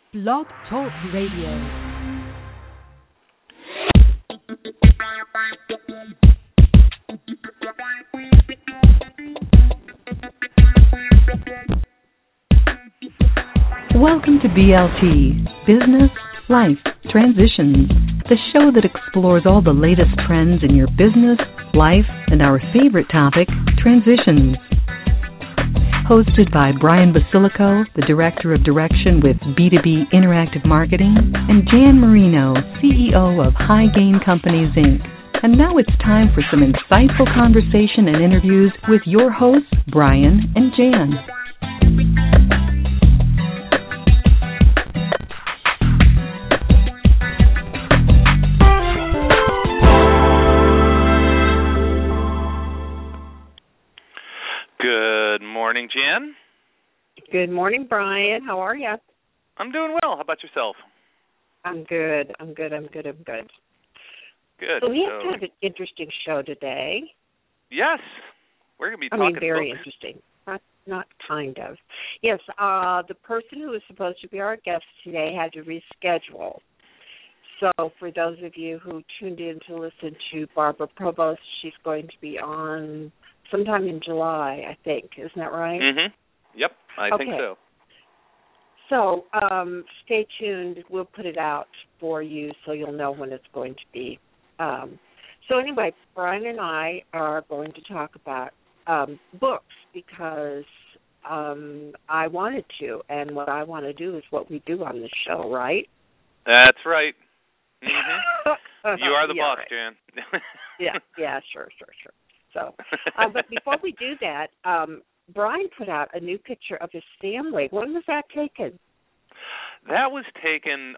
Blog Talk Radio. Welcome to BLT, Business, Life, Transitions, the show that explores all the latest trends in your business, life, and our favorite topic, transitions. Hosted by Brian Basilico, the Director of Direction with B2B Interactive Marketing, and Jan Marino, CEO of High Gain Companies, Inc. And now it's time for some insightful conversation and interviews with your hosts, Brian and Jan. Good morning, Jan. Good morning, Brian. How are you? I'm doing well. How about yourself? I'm good. Good. Good. So we have kind of an interesting show today. Yes. We're going to be talking very books. Interesting. Not kind of. Yes, the person who was supposed to be our guest today had to reschedule. So for those of you who tuned in to listen to Barbara Provost, she's going to be on sometime in July, I think. Isn't that right? Mm-hmm. Yep, I think so. So stay tuned. We'll put it out for you so you'll know when it's going to be. So anyway, Brian and I are going to talk about books because I wanted to, and what I want to do is what we do on this show, right? That's right. Mm-hmm. You are the boss, right. Jan. yeah, sure. So, but before we do that, Brian put out a new picture of his family. When was that taken? That was taken,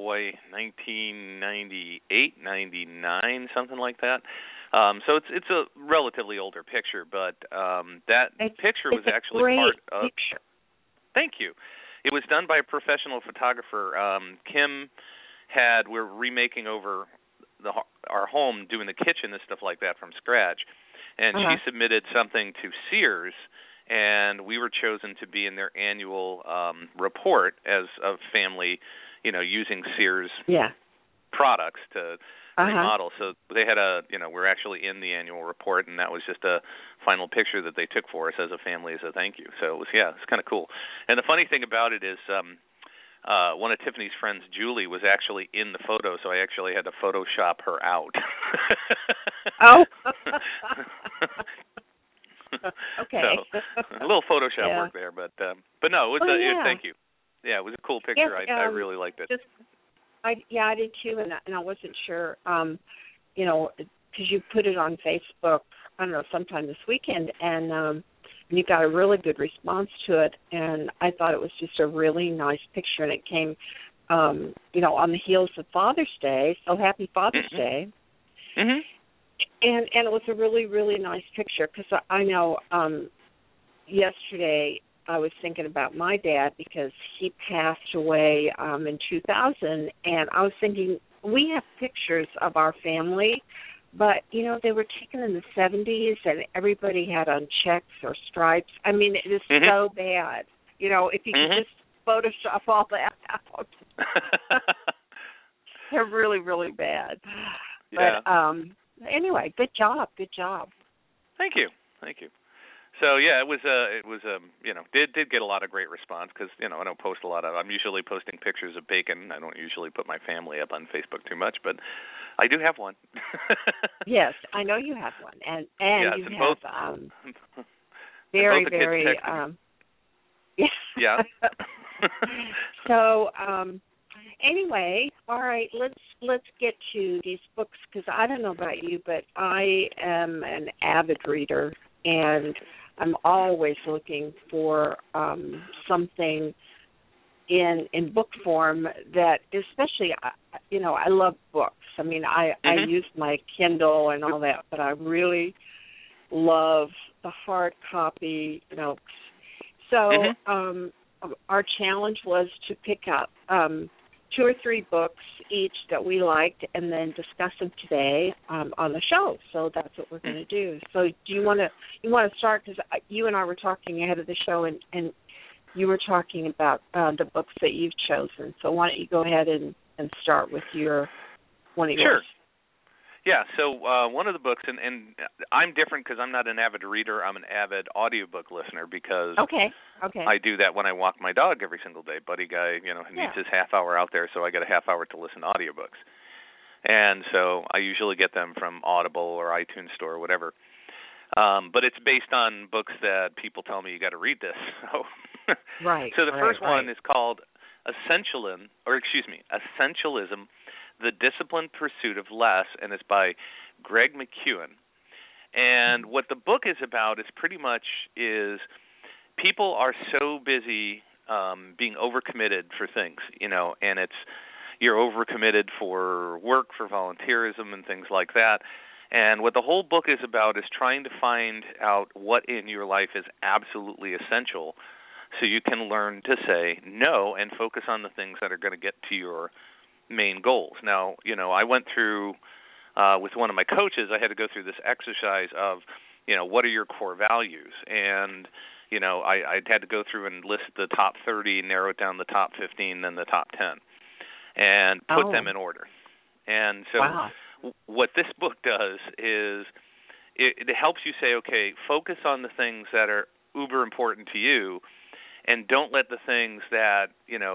1998, 99, something like that. So it's a relatively older picture, but that picture was actually part of. Picture. Thank you. It was done by a professional photographer. Kim we're remaking over our home, doing the kitchen and stuff like that from scratch. And she submitted something to Sears, and we were chosen to be in their annual report as a family, using Sears products to remodel. So they had we're actually in the annual report, and that was just a final picture that they took for us as a family as a thank you. So it's kind of cool. And the funny thing about it is one of Tiffany's friends, Julie, was actually in the photo, so I actually had to Photoshop her out. Oh. Okay. So, a little Photoshop work there, but no, it was thank you. Yeah, it was a cool picture. Yes, I really liked it. I did too, and I wasn't sure, because you put it on Facebook, I don't know, sometime this weekend, and you got a really good response to it, and I thought it was just a really nice picture, and it came, on the heels of Father's Day, so happy Father's Day. Mm-hmm. And it was a really, really nice picture, because I know yesterday I was thinking about my dad because he passed away in 2000, and I was thinking we have pictures of our family, but, they were taken in the 70s, and everybody had on checks or stripes. I mean, it is so bad. If you could just Photoshop all that out. They're really, really bad. Yeah. But anyway, good job. Thank you. So it was did get a lot of great response because I don't post a lot of. I'm usually posting pictures of bacon. I don't usually put my family up on Facebook too much, but I do have one. Yes, I know you have one, and yes, you and have very very yeah. So anyway, all right, let's get to these books because I don't know about you, but I am an avid reader, and I'm always looking for something in book form that, especially, I love books. I mean, I use my Kindle and all that, but I really love the hard copy notes. So our challenge was to pick up 2 or 3 books each that we liked and then discuss them today on the show. So that's what we're going to do. So do you want to start? Because you and I were talking ahead of the show, and you were talking about the books that you've chosen. So why don't you go ahead and start with one of yours? Sure. Yeah, so one of the books, and I'm different because I'm not an avid reader. I'm an avid audiobook listener because Okay. I do that when I walk my dog every single day. Buddy guy, he needs his half hour out there, so I get a half hour to listen to audiobooks. And so I usually get them from Audible or iTunes Store or whatever. But it's based on books that people tell me you got to read this. So, right. So the first one right. is called Essentialism, The Disciplined Pursuit of Less, and it's by Greg McKeown. And what the book is about is pretty much is people are so busy being overcommitted for things, and you're overcommitted for work, for volunteerism, and things like that. And what the whole book is about is trying to find out what in your life is absolutely essential so you can learn to say no and focus on the things that are going to get to your main goals. Now, I went through, with one of my coaches, I had to go through this exercise of, what are your core values? And, I had to go through and list the top 30, narrow it down the top 15, then the top 10, and put them in order. And so what this book does is it helps you say, okay, focus on the things that are uber important to you, and don't let the things that,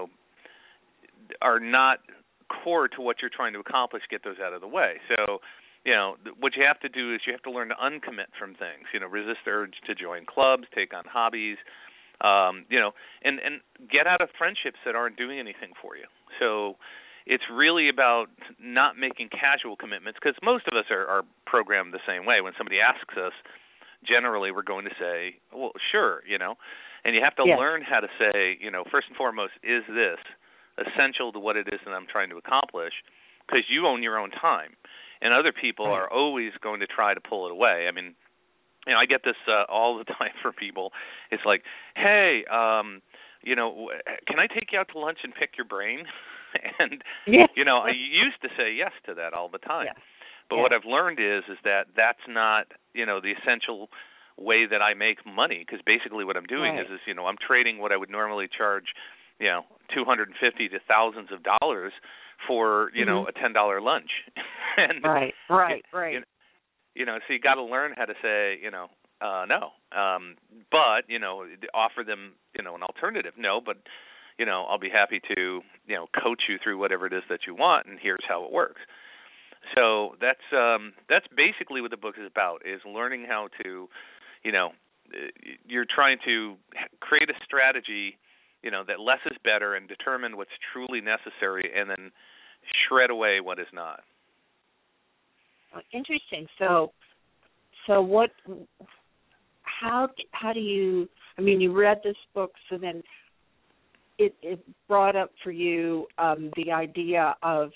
are not core to what you're trying to accomplish, get those out of the way. So, what you have to do is you have to learn to uncommit from things, resist the urge to join clubs, take on hobbies, and get out of friendships that aren't doing anything for you. So it's really about not making casual commitments, because most of us are programmed the same way. When somebody asks us, generally we're going to say, well, sure, and you have to learn how to say, first and foremost, is this essential to what it is that I'm trying to accomplish, because you own your own time. And other people are always going to try to pull it away. I mean, I get this all the time from people. It's like, hey, can I take you out to lunch and pick your brain? And, I used to say yes to that all the time. Yeah. But what I've learned is that that's not, the essential way that I make money, because basically what I'm doing is I'm trading what I would normally charge, $250 to thousands of dollars for, a $10 lunch. And, right. So you got to learn how to say, no. But, offer them, an alternative. No, but, I'll be happy to, coach you through whatever it is that you want, and here's how it works. So that's basically what the book is about, is learning how to, you're trying to create a strategy, that less is better, and determine what's truly necessary, and then shred away what is not. Interesting. So what? How do you? I mean, you read this book, so then it brought up for you the idea of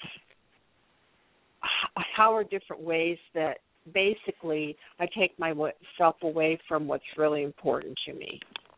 how are different ways that basically I take myself away from what's really important to me.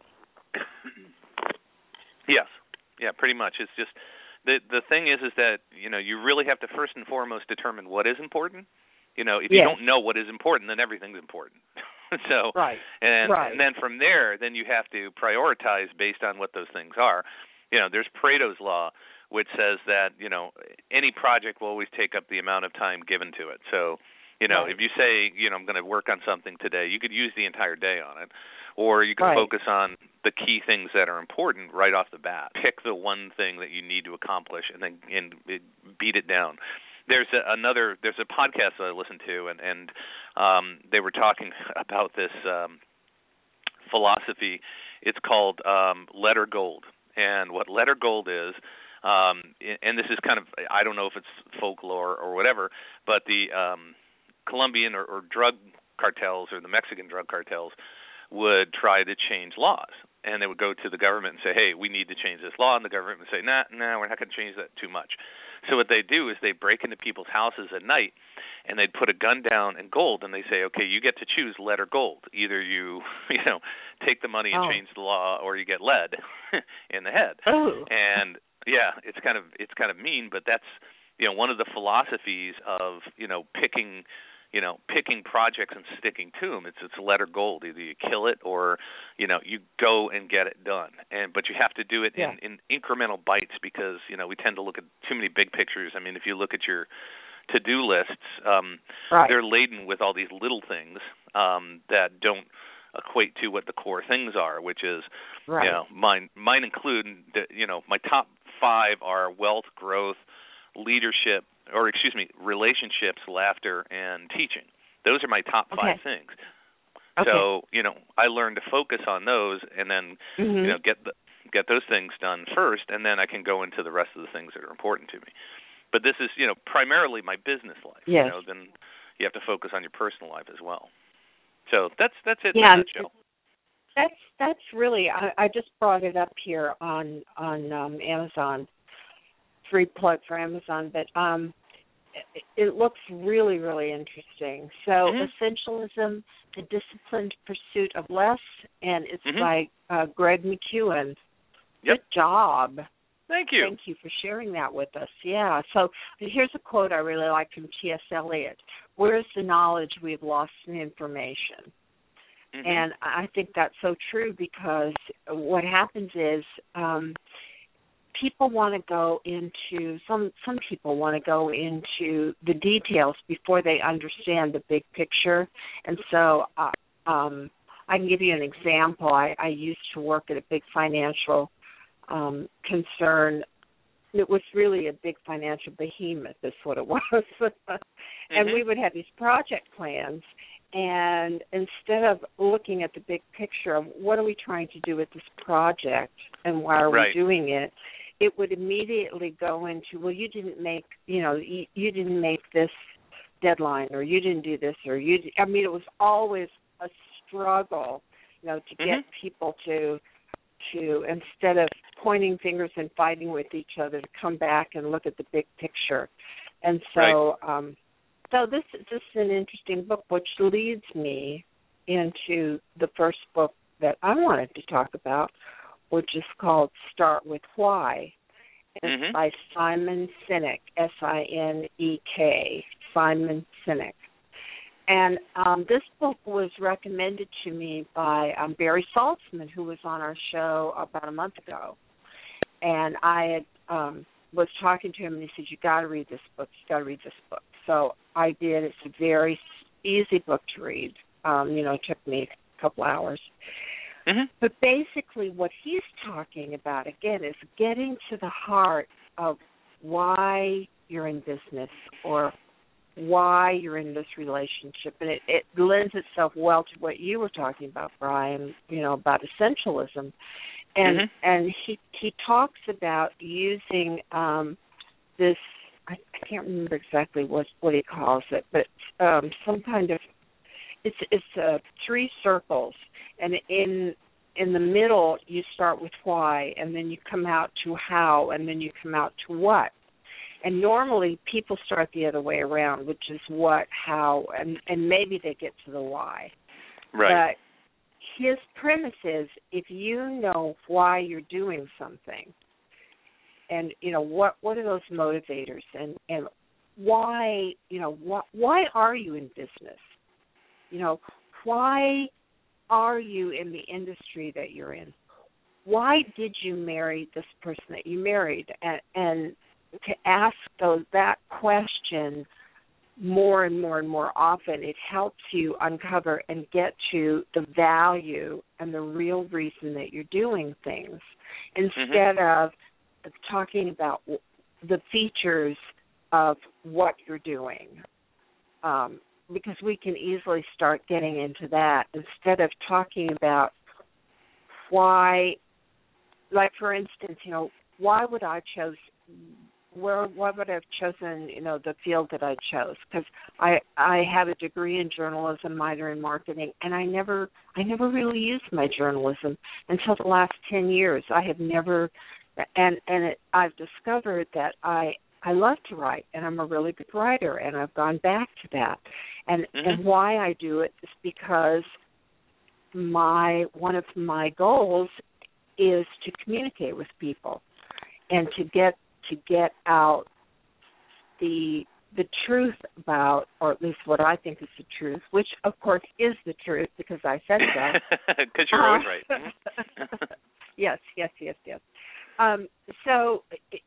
Yes. Yeah, pretty much. It's just the thing is that, you really have to first and foremost determine what is important. If you don't know what is important, then everything's important. So, and then from there, then you have to prioritize based on what those things are. There's Pareto's law, which says that, any project will always take up the amount of time given to it. So, if you say, I'm going to work on something today, you could use the entire day on it. Or you can focus on the key things that are important right off the bat. Pick the one thing that you need to accomplish, and then beat it down. There's a podcast that I listened to, and they were talking about this philosophy. It's called letter gold. And what letter gold is, and this is kind of, I don't know if it's folklore or whatever, but the Colombian or drug cartels, or the Mexican drug cartels, would try to change laws. And they would go to the government and say, hey, we need to change this law. And the government would say, nah, we're not going to change that too much. So what they do is they break into people's houses at night, and they'd put a gun down in gold, and they say, okay, you get to choose letter gold. Either you take the money and change the law, or you get lead in the head. Oh. And yeah, it's kind of mean, but that's one of the philosophies of picking picking projects and sticking to them. It's letter gold. Either you kill it or, you go and get it done. But you have to do it in incremental bites because, we tend to look at too many big pictures. I mean, if you look at your to-do lists, they're laden with all these little things that don't equate to what the core things are, which is, mine include, my top 5 are wealth, growth, leadership, relationships, laughter, and teaching. Those are my top 5 things. Okay. So, I learned to focus on those and then, get those things done first, and then I can go into the rest of the things that are important to me. But this is, primarily my business life. Yes. Then you have to focus on your personal life as well. So that's it in a nutshell. That's really, I just brought it up here on Amazon. Free plug for Amazon, but it looks really, really interesting. So, Essentialism, The Disciplined Pursuit of Less, and it's by Greg McKeown. Good job. Thank you. Thank you for sharing that with us. Yeah. So here's a quote I really like from T.S. Eliot. Where is the knowledge we have lost in information? And I think that's so true because what happens is people want to go into, some people want to go into the details before they understand the big picture. And so I can give you an example. I used to work at a big financial concern. It was really a big financial behemoth, is what it was. And we would have these project plans, and instead of looking at the big picture of what are we trying to do with this project and why are we doing it, it would immediately go into, well, you didn't make, you didn't make this deadline, or you didn't do this, or it was always a struggle, to get people to instead of pointing fingers and fighting with each other, to come back and look at the big picture. And so, so this is an interesting book, which leads me into the first book that I wanted to talk about, which is called Start With Why. It's by Simon Sinek, S-I-N-E-K, Simon Sinek. And this book was recommended to me by Barry Saltzman, who was on our show about a month ago. And I had was talking to him, and he said, you got to read this book. You got to read this book. So I did. It's a very easy book to read. It took me a couple hours. But basically what he's talking about, again, is getting to the heart of why you're in business or why you're in this relationship. And it lends itself well to what you were talking about, Brian, about essentialism. And he talks about using this, I can't remember exactly what he calls it, but some kind of, it's 3 circles. And in the middle, you start with why, and then you come out to how, and then you come out to what. And normally people start the other way around, which is what, how, and maybe they get to the why. Right. But his premise is if you know why you're doing something, and what are those motivators, and why why are you in business? Why are you in the industry that you're in? Why did you marry this person that you married? And to ask that question more and more and more often, it helps you uncover and get to the value and the real reason that you're doing things, instead of talking about the features of what you're doing. Because we can easily start getting into that instead of talking about why, like for instance, why would I why would I have chosen, the field that I chose? Because I have a degree in journalism, minor in marketing, and I never really used my journalism until the last 10 years. I have never, I've discovered that I love to write, and I'm a really good writer, and I've gone back to that. And why I do it is because one of my goals is to communicate with people and to get out the the truth about, or at least what I think is the truth, which of course is the truth because I said so. Because you're always right. Yes. So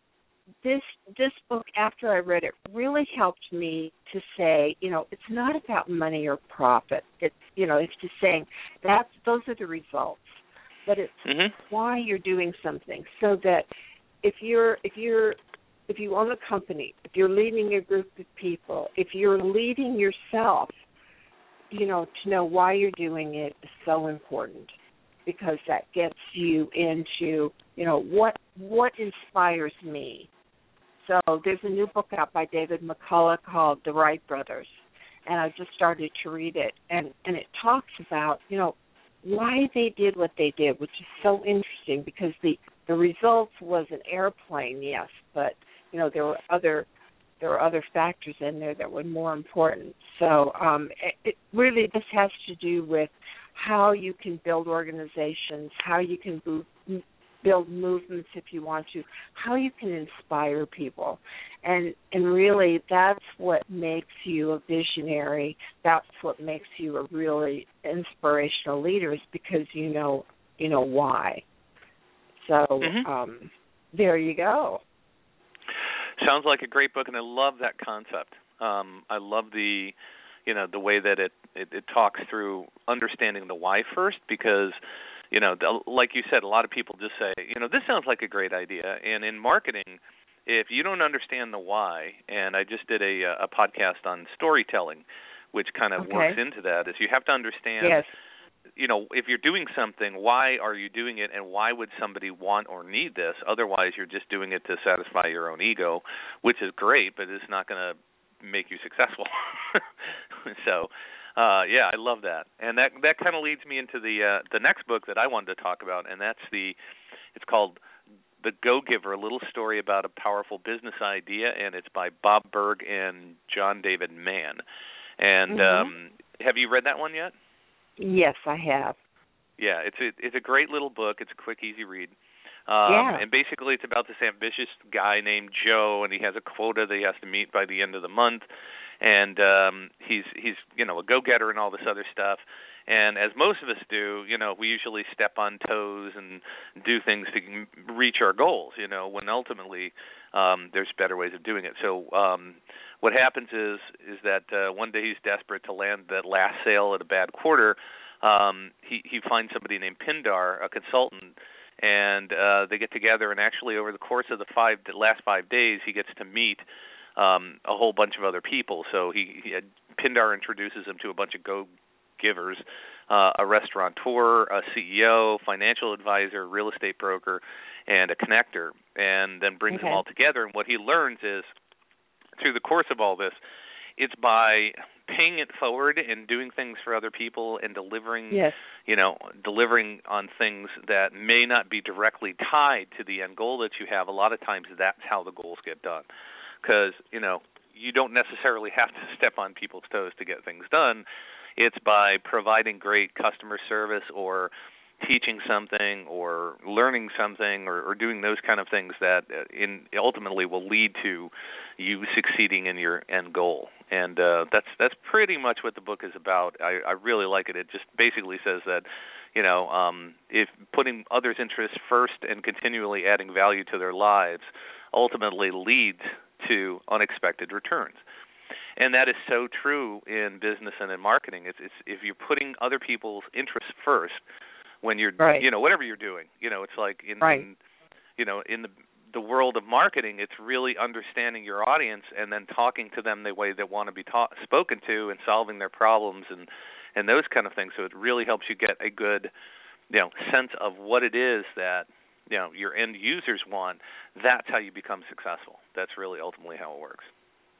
this book, after I read it, really helped me to say, it's not about money or profit. It's just saying those are the results, but it's why you're doing something. So that if you own a company, if you're leading a group of people, if you're leading yourself, to know why you're doing it is so important, because that gets you into, what inspires me. So there's a new book out by David McCullough called The Wright Brothers, and I just started to read it, and it talks about, why they did what they did, which is so interesting, because the results was an airplane, yes, but there were other factors in there that were more important. So it really, this has to do with how you can build organizations, how you can build movements if you want to, how you can inspire people. And really that's what makes you a visionary. That's what makes you a really inspirational leader, is because you know why. So there you go. Sounds like a great book, and I love that concept. I love the way that it talks through understanding the why first, because like you said, a lot of people just say, this sounds like a great idea. And in marketing, if you don't understand the why, and I just did a podcast on storytelling, which kind of works into that, is you have to understand, if you're doing something, why are you doing it, and why would somebody want or need this? Otherwise, you're just doing it to satisfy your own ego, which is great, but it's not going to make you successful. So, I love that, and that kind of leads me into the next book that I wanted to talk about, and it's called The Go-Giver: A Little Story About a Powerful Business Idea, and it's by Bob Burg and John David Mann. And have you read that one yet? Yes, I have. Yeah, it's a great little book. It's a quick, easy read. And basically it's about this ambitious guy named Joe, and he has a quota that he has to meet by the end of the month. And he's a go-getter and all this other stuff. And as most of us do, we usually step on toes and do things to reach our goals, when ultimately there's better ways of doing it. So what happens is that one day he's desperate to land that last sale at a bad quarter. He finds somebody named Pindar, a consultant, and they get together, and actually over the course of the last 5 days, he gets to meet a whole bunch of other people. So Pindar introduces him to a bunch of go-givers, a restaurateur, a CEO, financial advisor, real estate broker, and a connector, and then brings them all together. And what he learns is, through the course of all this, it's by paying it forward and doing things for other people and delivering, delivering on things that may not be directly tied to the end goal that you have. A lot of times that's how the goals get done, because, you don't necessarily have to step on people's toes to get things done. It's by providing great customer service or teaching something or learning something or doing those kind of things that ultimately will lead to you succeeding in your end goal. And that's pretty much what the book is about. I really like it. It just basically says that, if putting others' interests first and continually adding value to their lives ultimately leads to unexpected returns. And that is so true in business and in marketing. It's if you're putting other people's interests first when you're, whatever you're doing, it's like in the world of marketing, it's really understanding your audience and then talking to them the way they want to be spoken to and solving their problems and those kind of things. So it really helps you get a good, sense of what it is that, your end users want. That's how you become successful. That's really ultimately how it works.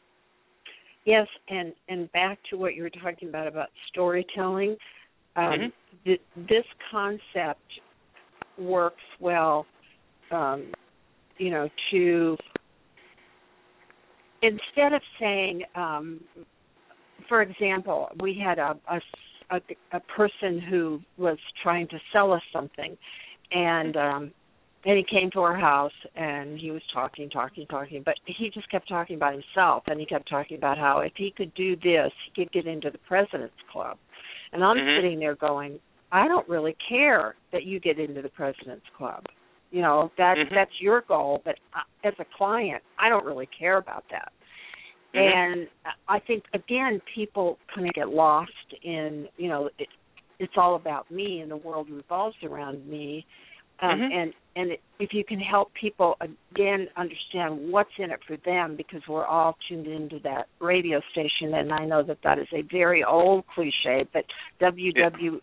Yes, and back to what you were talking about storytelling, this concept works well, to, instead of saying, for example, we had a person who was trying to sell us something, and And he came to our house, and he was talking, but he just kept talking about himself, and he kept talking about how if he could do this, he could get into the President's Club. And I'm sitting there going, I don't really care that you get into the President's Club. You know, that's your goal, but as a client, I don't really care about that. And I think, again, people kind of get lost in, you know, it's all about me, and the world revolves around me. And if you can help people, again, understand what's in it for them, because we're all tuned into that radio station, and I know that is a very old cliche, but WIIFM,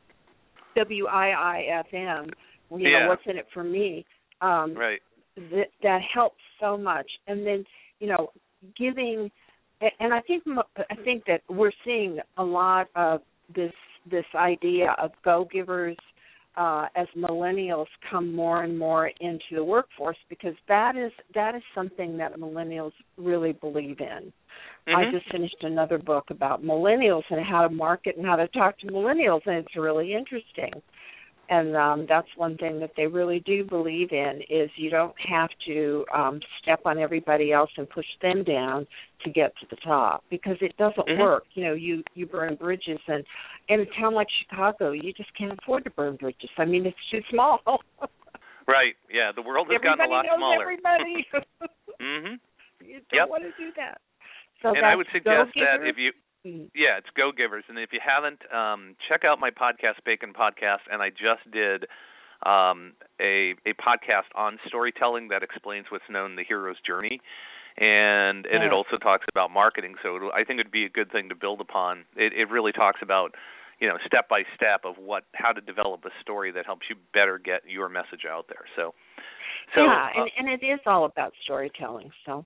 you know, what's in it for me, right. that helps so much. And then, you know, giving, and I think that we're seeing a lot of this idea of go-givers as millennials come more and more into the workforce, because that is something that millennials really believe in. I just finished another book about millennials and how to market and how to talk to millennials, and it's really interesting. And that's one thing that they really do believe in, is you don't have to step on everybody else and push them down to get to the top, because it doesn't work. You know, you burn bridges, and in a town like Chicago, you just can't afford to burn bridges. I mean, it's too small. Right, yeah, the world has gotten a lot smaller. Everybody knows everybody. You don't want to do that. So and I would suggest that if you... Yeah, it's Go-Givers. And if you haven't, check out my podcast, Bacon Podcast, and I just did a podcast on storytelling that explains what's known the hero's journey, and it also talks about marketing. So I think it would be a good thing to build upon. It really talks about, you know, step by step of how to develop a story that helps you better get your message out there. So and it is all about storytelling. So.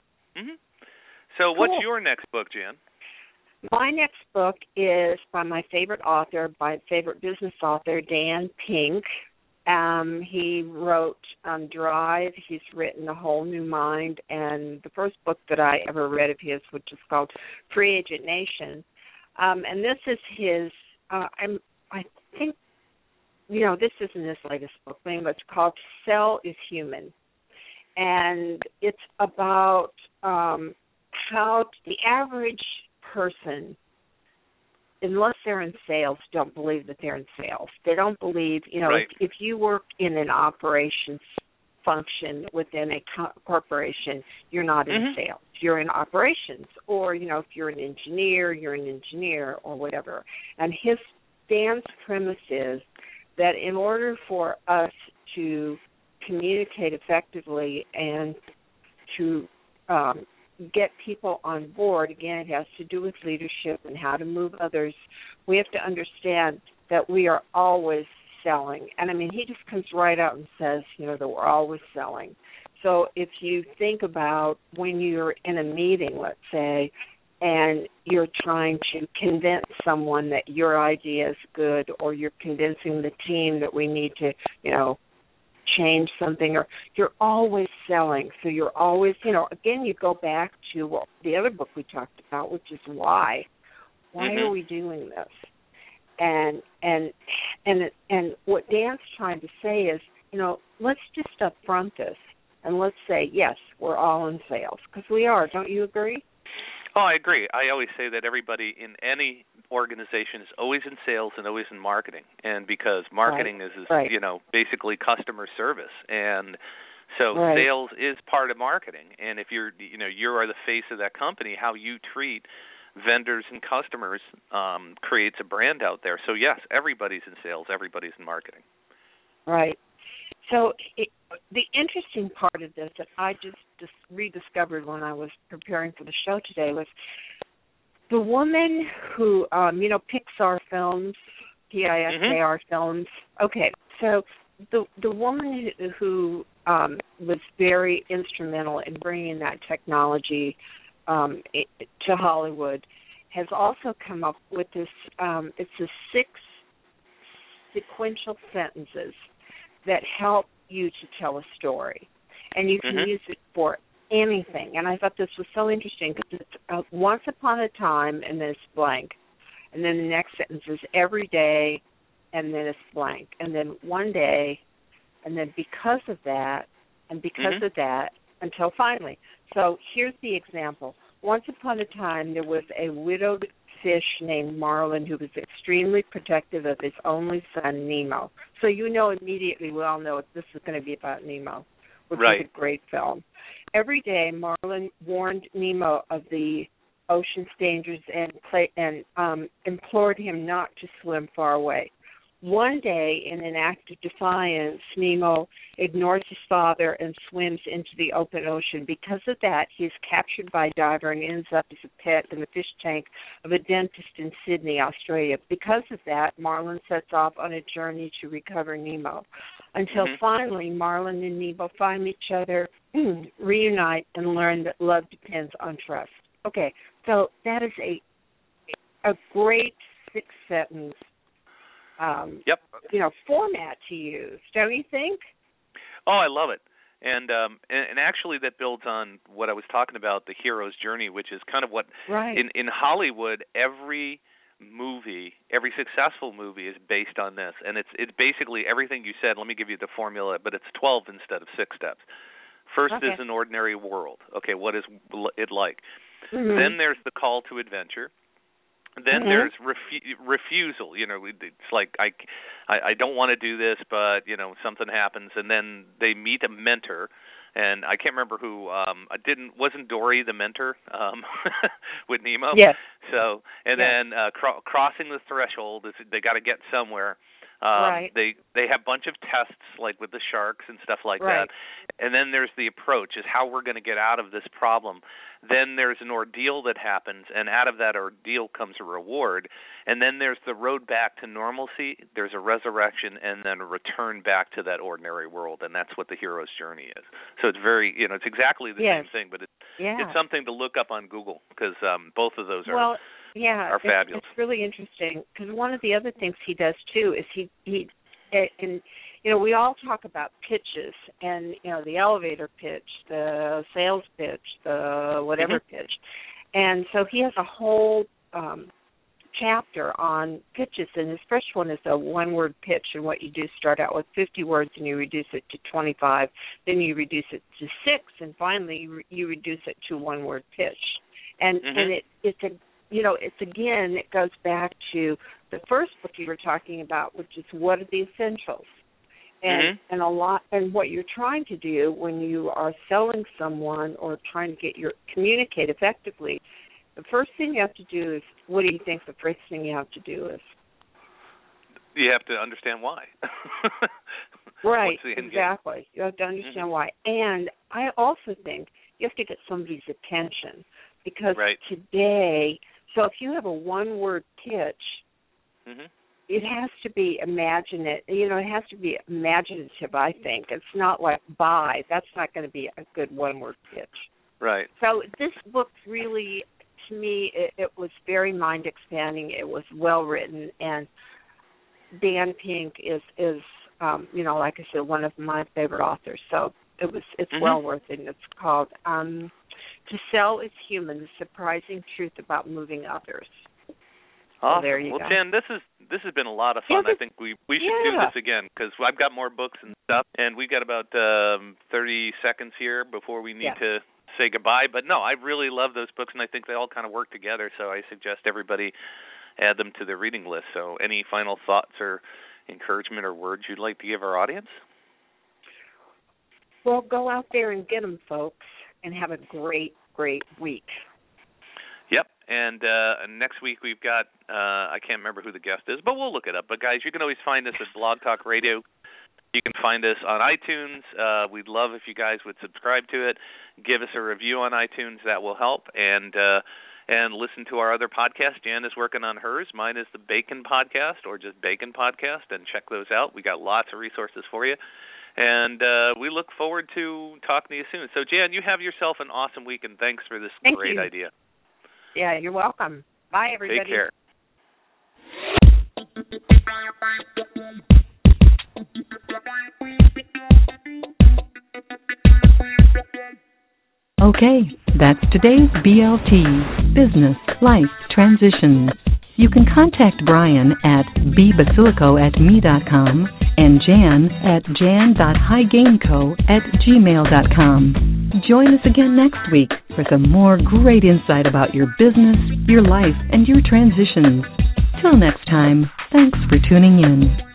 So what's your next book, Jan? My next book is by my favorite author, my favorite business author, Dan Pink. He wrote Drive. He's written A Whole New Mind, and the first book that I ever read of his, which is called Free Agent Nation. And this is his, I think, you know, this isn't his latest book, but it's called Sell is Human. And it's about how the average person, unless they're in sales, don't believe that they're in sales. They don't believe, you know, if you work in an operations function within a corporation, you're not in sales. You're in operations. Or, you know, if you're an engineer, you're an engineer or whatever. And Dan's premise is that in order for us to communicate effectively and to get people on board, again, it has to do with leadership and how to move others. We have to understand that we are always selling. And, I mean, he just comes right out and says, you know, that we're always selling. So if you think about when you're in a meeting, let's say, and you're trying to convince someone that your idea is good, or you're convincing the team that we need to, you know, change something, or you're always selling. So you're always, you know, again, you go back to the other book we talked about, which is why. Why are we doing this? And what Dan's trying to say is, you know, let's just upfront this and let's say, yes, we're all in sales, because we are. Don't you agree? Oh, I agree. I always say that everybody in any organization is always in sales and always in marketing, and because marketing is you know, basically customer service, and so sales is part of marketing. And if you are the face of that company, how you treat vendors and customers creates a brand out there. So yes, everybody's in sales, everybody's in marketing. Right. So the interesting part of this that I just rediscovered when I was preparing for the show today was the woman who, you know, Pixar films, Pixar films. Okay, so the woman who was very instrumental in bringing that technology to Hollywood has also come up with this. It's a 6 sequential sentences that help you to tell a story, and you can use it for anything. And I thought this was so interesting because it's once upon a time, and then it's blank, and then the next sentence is every day, and then it's blank, and then one day, and then because of that, and because of that, until finally. So here's the example. Once upon a time, there was a widowed fish named Marlin who was extremely protective of his only son, Nemo. So you know immediately, we all know this is going to be about Nemo, which is a great film. Every day, Marlin warned Nemo of the ocean's dangers and implored him not to swim far away. One day, in an act of defiance, Nemo ignores his father and swims into the open ocean. Because of that, he is captured by a diver and ends up as a pet in the fish tank of a dentist in Sydney, Australia. Because of that, Marlin sets off on a journey to recover Nemo. Until finally, Marlin and Nemo find each other, reunite, and learn that love depends on trust. Okay, so that is a great 6-sentence format to use, don't you think? Oh, I love it. And actually that builds on what I was talking about, the hero's journey, which is kind of what in Hollywood, every successful movie is based on this. And it's basically everything you said. Let me give you the formula, but it's 12 instead of 6 steps. First is an ordinary world. Okay, what is it like? Then there's the call to adventure. Then there's refusal. You know, it's like I don't want to do this, but something happens, and then they meet a mentor. And I can't remember who. Wasn't Dory the mentor with Nemo? Yes. So then crossing the threshold is they got to get somewhere. They have a bunch of tests like with the sharks and stuff like that. And then there's the approach is how we're going to get out of this problem. Then there's an ordeal that happens, and out of that ordeal comes a reward. And then there's the road back to normalcy. There's a resurrection, and then a return back to that ordinary world, and that's what the hero's journey is. So it's very, it's exactly the same thing, but it's something to look up on Google because both of those are fabulous. It's really interesting because one of the other things he does too is he we all talk about pitches and the elevator pitch, the sales pitch, the whatever pitch, and so he has a whole chapter on pitches, and his first one is a one-word pitch, and what you do is start out with 50 words and you reduce it to 25, then you reduce it to 6, and finally you reduce it to one-word pitch, and it goes back to the first book you were talking about, which is what are the essentials, and what you're trying to do when you are selling someone or trying to communicate effectively. The first thing you have to do is, what do you think the first thing you have to do is? You have to understand why. Right, exactly. You have to understand why. And I also think you have to get somebody's attention because today, so if you have a one-word pitch, it has to be imaginative. It has to be imaginative, I think. It's not like buy. That's not going to be a good one-word pitch. Right. So this book really, to me, it was very mind-expanding. It was well-written, and Dan Pink is like I said, one of my favorite authors. So it's well worth it. And it's called To Sell is Human, The Surprising Truth About Moving Others. Awesome. So there you go. Jan, this has been a lot of fun. I think we should do this again because I've got more books and stuff, and we've got about 30 seconds here before we need to say goodbye. But no, I really love those books, and I think they all kind of work together. So I suggest everybody add them to their reading list. So any final thoughts or encouragement or words you'd like to give our audience? Well, go out there and get them, folks, and have a great, great week. Yep, and next week we've got, I can't remember who the guest is, but we'll look it up. But, guys, you can always find us at Blog Talk Radio. You can find us on iTunes. We'd love if you guys would subscribe to it. Give us a review on iTunes. That will help. And listen to our other podcasts. Jan is working on hers. Mine is the Bacon Podcast or just Bacon Podcast, and check those out. We got lots of resources for you. And we look forward to talking to you soon. So, Jan, you have yourself an awesome week, and thanks for this great idea. Yeah, you're welcome. Bye, everybody. Take care. Okay, that's today's BLT, Business Life Transitions. You can contact Brian at bbasilico@me.com and Jan at jan.highgainco@gmail.com. Join us again next week for some more great insight about your business, your life, and your transitions. Till next time, thanks for tuning in.